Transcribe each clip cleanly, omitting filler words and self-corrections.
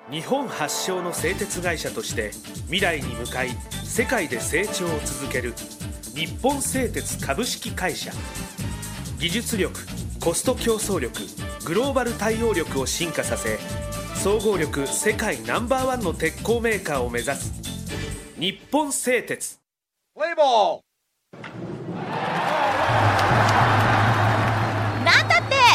日本発祥の製鉄会社として未来に向かい世界で成長を続ける日本製鉄株式会社。技術力、コスト競争力、グローバル対応力を進化させ、総合力世界No.1の鉄鋼メーカーを目指す日本製鉄。 プレイボール。 なんだって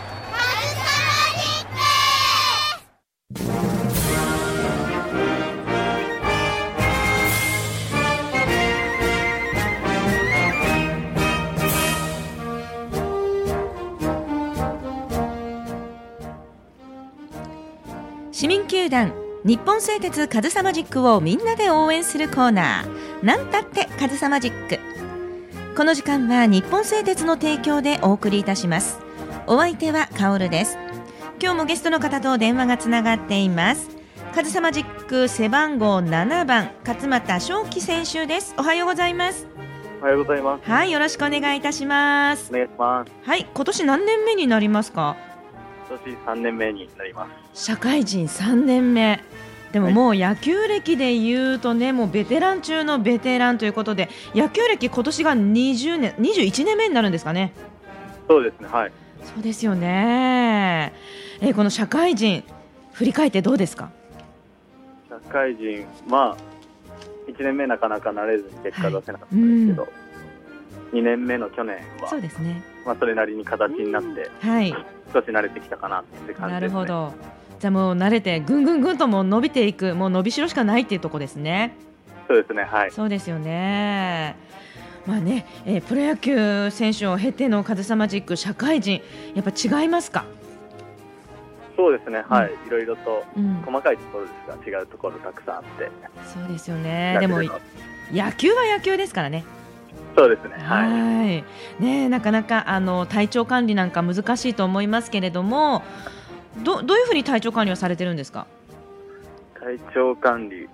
市民球団日本製鉄カズサマジックをみんなで応援するコーナー、なんたってカズサマジック。この時間は日本製鉄の提供でお送りいたします。お相手はカオルです。今日もゲストの方と電話がつながっています。カズサマジック背番号7番勝俣翔輝選手です。おはようございます。 おはようございます。 はい、よろしくお願いいたします。 お願いします。 はい、今年何年目になりますか？ 今年3年目になります。 社会人3年目でも、もう野球歴で言うとね、もうベテラン中のベテランということで、野球歴今年が21年目になるんですかね。 そうですね、はい。 そうですよね。この社会人振り返ってどうですか？ 社会人、1年目なかなか慣れずに結果出せなかったんですけど、2年目の去年はそうですね、 それなりに形になって、 はい、 少し慣れてきたかなって感じですね。 なるほど。じゃあもう慣れてぐんぐんぐんともう伸びていく、もう伸びしろしかないっていうところですね。 そうですね、はい。 そうですよね。プロ野球選手を経てのカズサマジック社会人、やっぱ違いますか？ そうですね、はい。いろいろと細かいところですが、違うところたくさんあって。 そうですよね。でも野球は野球ですからね。 そうですね、 はいね、なかなか体調管理なんか難しいと思いますけれども、どういうふうに体調管理をされてるんですか？ 体調管理、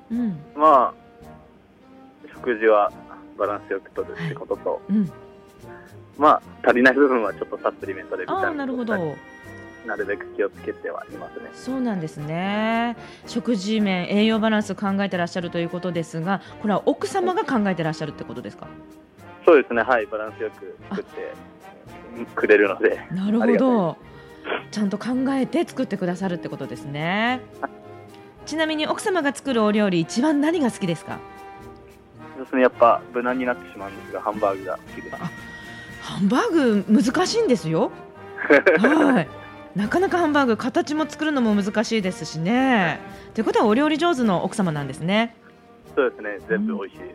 食事はバランスよくとるってことと、足りない部分はちょっとサプリメントでビタミンを取ったり、なるべく気をつけてはいますね。 そうなんですね。食事面、栄養バランスを考えてらっしゃるということですが、これは奥様が考えてらっしゃるってことですか？ そうですね、はい。バランスよく作ってくれるので。 なるほど。ちゃんと考えて作ってくださるってことですね。ちなみに奥様が作るお料理、一番何が好きですか？ ですね、やっぱ無難になってしまうんですが、ハンバーグが好きです。 ハンバーグ難しいんですよ。はい。なかなかハンバーグ形も作るのも難しいですしね。ということはお料理上手の奥様なんですね。 そうですね、全部美味しいです。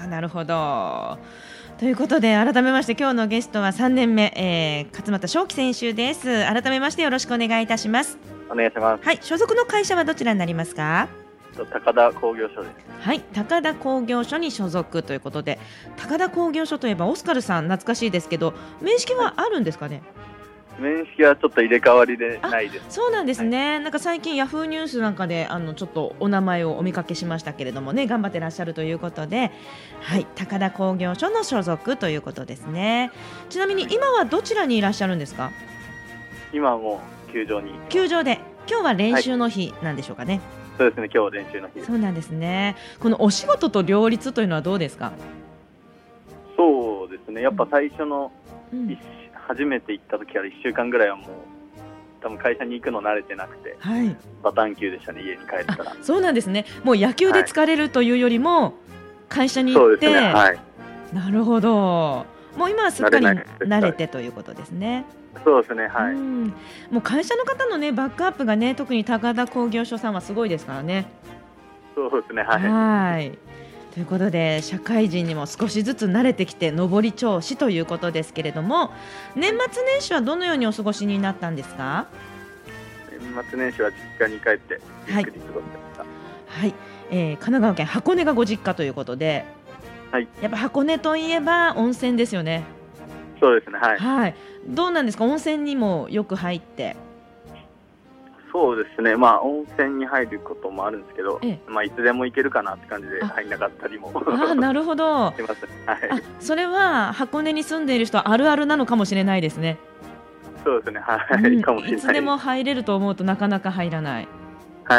なるほど。ということで改めまして今日のゲストは3年目、勝俣翔輝選手です。改めましてよろしくお願いいたします。 お願いします。 はい、所属の会社はどちらになりますか？ 高田工業所です。 はい、高田工業所に所属ということで、高田工業所といえばオスカルさん懐かしいですけど、面識はあるんですかね？ 面識はちょっと入れ替わりでないです。 そうなんですね。なんか最近ヤフーニュースなんかでちょっとお名前をお見かけしましたけれどもね、頑張ってらっしゃるということで、はい、高田工業所の所属ということですね。ちなみに今はどちらにいらっしゃるんですか？ 今はもう球場に。 球場で、今日は練習の日なんでしょうかね。 そうですね、今日練習の日です。 そうなんですね。このお仕事と両立というのはどうですか？ そうですね、やっぱ最初の初めて行った時から1週間ぐらいはもう多分会社に行くの慣れてなくて、バタン球でしたね、家に帰ったら。 そうなんですね。もう野球で疲れるというよりも、会社に行って、なるほど。もう今はすっかり慣れてということですね。 そうですね、はい。 もう会社の方のねバックアップがね、特に高田工業所さんはすごいですからね。 そうですね、はい。 はい。ということで社会人にも少しずつ慣れてきて上り調子ということですけれども、年末年始はどのようにお過ごしになったんですか？ 年末年始は実家に帰ってゆっくり過ごしてました。 はい、神奈川県箱根がご実家ということで、やっぱ箱根といえば温泉ですよね。 そうですね、はい。 どうなんですか？温泉にもよく入って。 そうですね、温泉に入ることもあるんですけど、いつでも行けるかなって感じで入んなかったりもなるほど。 しますね。 それは箱根に住んでいる人あるあるなのかもしれないですね。 そうですね、はい、かもしれない。 いつでも入れると思うとなかなか入らない。 はい。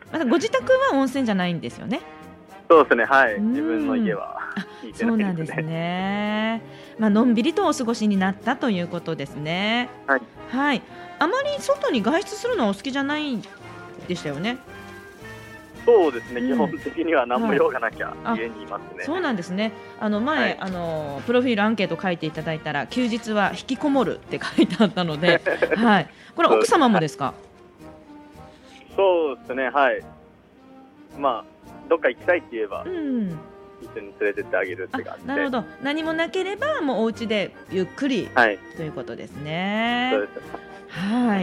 またご自宅は温泉じゃないんですよね。 そうですね、はい、自分の家は引いてないですね。 そうなんですね。のんびりとお過ごしになったということですね。 はい、 はい、あまり外に外出するのはお好きじゃないでしたよね。 そうですね、基本的には何も用がなきゃ家にいますね。 そうなんですね。前、プロフィールアンケート書いていただいたら休日は引きこもるって書いてあったので、はい、これ奥様もですか？ そうですね、はい、どっか行きたいって言えば、一緒に連れてってあげるって感じで。 なるほど、何もなければもうお家でゆっくり、ということですね。 そうです。 はい、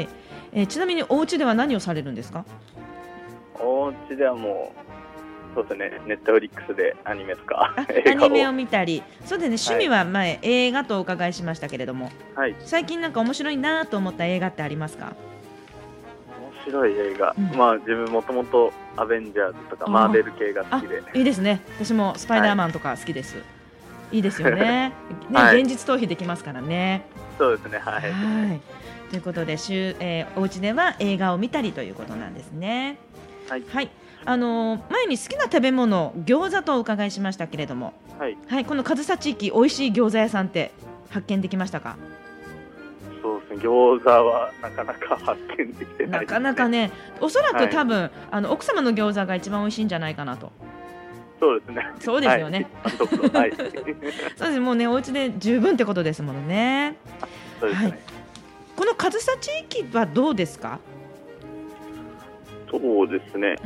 ちなみにお家では何をされるんですか？ お家ではもうそうですね、ネットフリックスでアニメとかアニメを見たり、そうですね、趣味は前、映画とお伺いしましたけれども、最近なんか面白いなと思った映画ってありますか？ 面白い映画、自分もともとアベンジャーズとかマーベル系が好きで。 いいですね、私もスパイダーマンとか好きです。いいですよね。現実逃避できますからね。 そうですね、はい。 ということでお家では映画を見たりということなんですね。はい、前に好きな食べ物餃子とお伺いしましたけれども、この上総地域美味しい餃子屋さんって発見できましたか？ そうですね、餃子はなかなか発見できてないですね。 なかなかね、おそらく多分、奥様の餃子が一番美味しいんじゃないかなと。 そうですね。 そうですよね。そうです、もうね、お家で十分ってことですものね。 そうですね。 この上総地域はどうですか？ そうですね、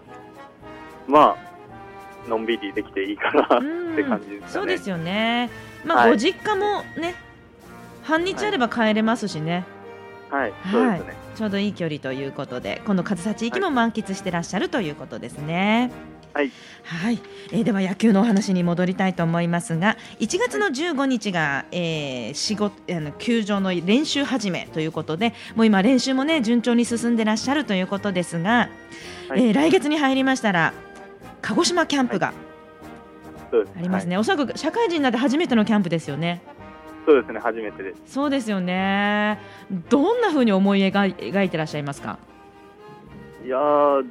のんびりできていいかなって感じですかね。 そうですよね。ご実家もね、半日あれば帰れますしね。そうですね。ちょうどいい距離ということで、この上総地域も満喫してらっしゃるということですね。では野球のお話に戻りたいと思いますが、1月の15日が、球場の練習始めということで、もう今練習もね順調に進んでらっしゃるということですが、来月に入りましたら鹿児島キャンプがありますね。おそらく社会人になって初めてのキャンプですよね。 そうですね、初めてです。 そうですよね。どんな風に思い描いてらっしゃいますか？ いや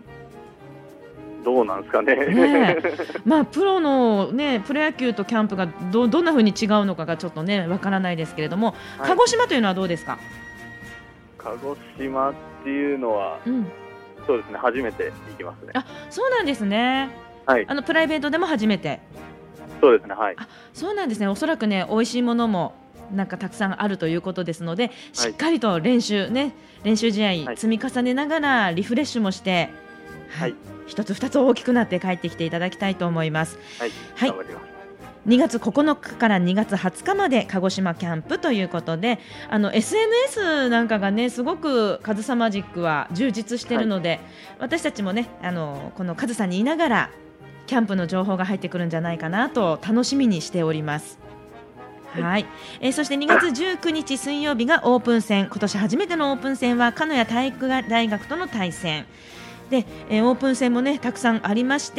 どうなんですかね。 プロの、プロ野球とキャンプがどんな風に違うのかがちょっとねわからないですけれども、鹿児島というのはどうですか？ 鹿児島っていうのは、そうですね、初めて行きますね。 そうなんですね。プライベートでも初めて。 そうですね、 そうなんですね。おそらくね、美味しいものもなんかたくさんあるということですので、しっかりと練習試合積み重ねながらリフレッシュもして、一つ二つ大きくなって帰ってきていただきたいと思います。 頑張ります。 2月9日から2月20日まで鹿児島キャンプということで、SNS なんかがねすごくカズサマジックは充実しているので、私たちもねこのカズさんにいながらキャンプの情報が入ってくるんじゃないかなと楽しみにしております。そして2月19日水曜日がオープン戦、今年初めてのオープン戦は鹿屋体育大学との対戦で、オープン戦もねたくさんありまして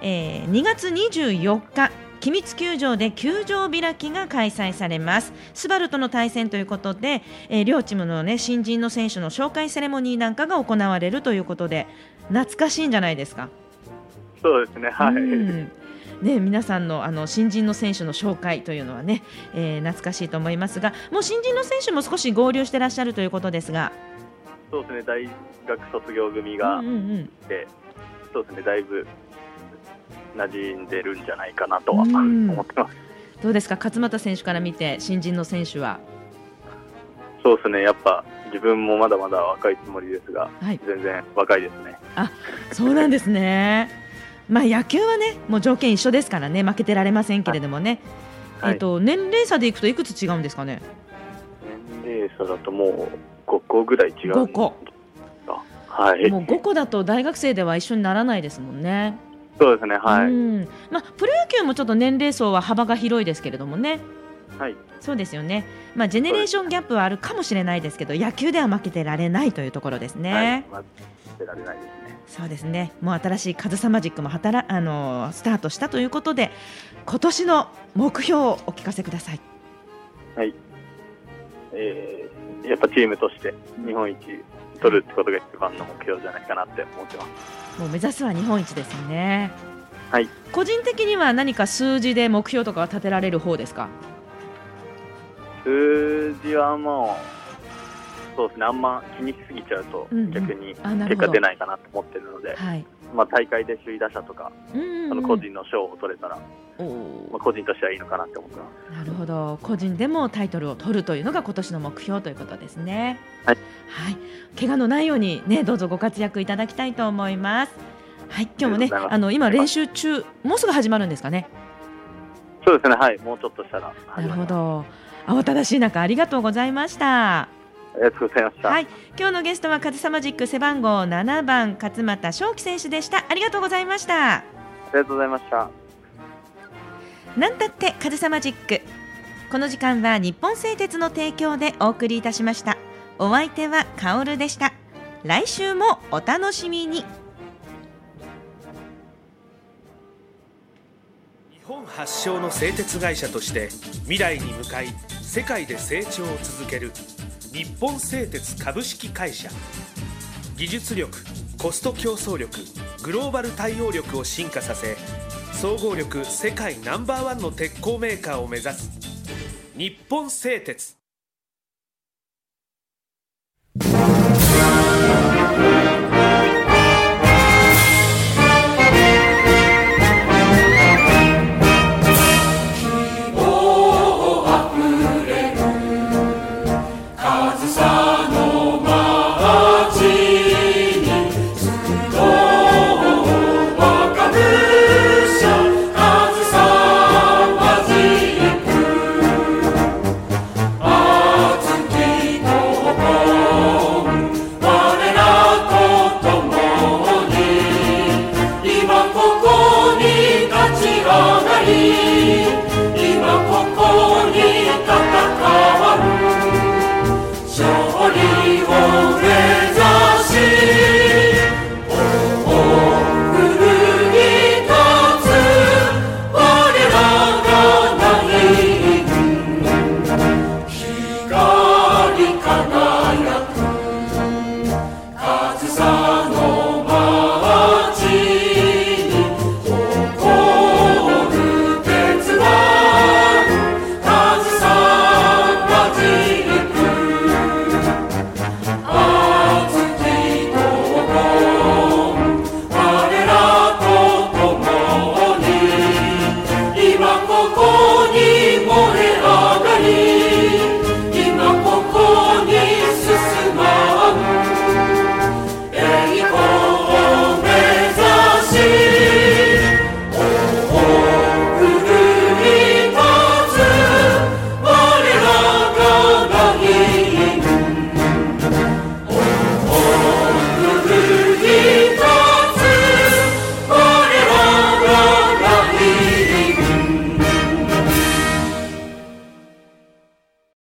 、2月24日君津球場で球場開きが開催されます。スバルとの対戦ということで、両チームの、新人の選手の紹介セレモニーなんかが行われるということで、懐かしいんじゃないですか？ そうですね、 皆さんの新人の選手の紹介というのはね、懐かしいと思いますが、もう新人の選手も少し合流してらっしゃるということですが。 そうですね、大学卒業組がいて、そうですね、だいぶ馴染んでるんじゃないかなとは思ってます。 どうですか、勝俣選手から見て新人の選手は？ そうですね、やっぱ自分もまだまだ若いつもりですが、全然若いですね。 そうなんですね。野球はねもう条件一緒ですからね、負けてられませんけれどもね、年齢差でいくといくつ違うんですかね？ 年齢差だともう5個ぐらい違う。 5個。もう5個だと大学生では一緒にならないですもんね。 そうですね、 プロ野球もちょっと年齢層は幅が広いですけれどもね。そうですよね。ジェネレーションギャップはあるかもしれないですけど、野球では負けてられないというところですね。 負けてられないですね。 そうですね。もう新しいカズサマジックもスタートしたということで、今年の目標をお聞かせください。 やっぱチームとして日本一取るってことが一番の目標じゃないかなって思ってます。 もう目指すは日本一ですよね。 はい。 個人的には何か数字で目標とかは立てられる方ですか？ 数字はもうそうですね、あんま気にしすぎちゃうと逆に結果出ないかなと思ってるので、大会で首位打者とか、その個人の賞を取れたら、個人としてはいいのかなって思ってます。 なるほど、個人でもタイトルを取るというのが今年の目標ということですね。 はい、 はい、怪我のないように、ね、どうぞご活躍いただきたいと思います。はい、今日もね、今練習中、もうすぐ始まるんですかね？ そうですね、はい、もうちょっとしたら始まります。 なるほど、慌ただしい中ありがとうございました。 ありがとうございました。 はい、今日のゲストはカズサマジック背番号7番勝俣翔輝選手でした。ありがとうございました。 ありがとうございました。 なんたってカズサマジック、この時間は日本製鉄の提供でお送りいたしました。お相手はカオルでした。来週もお楽しみに。 日本発祥の製鉄会社として未来に向かい世界で成長を続ける日本製鉄株式会社。技術力、コスト競争力、グローバル対応力を進化させ、総合力世界ナンバーワンの鉄鋼メーカーを目指す日本製鉄。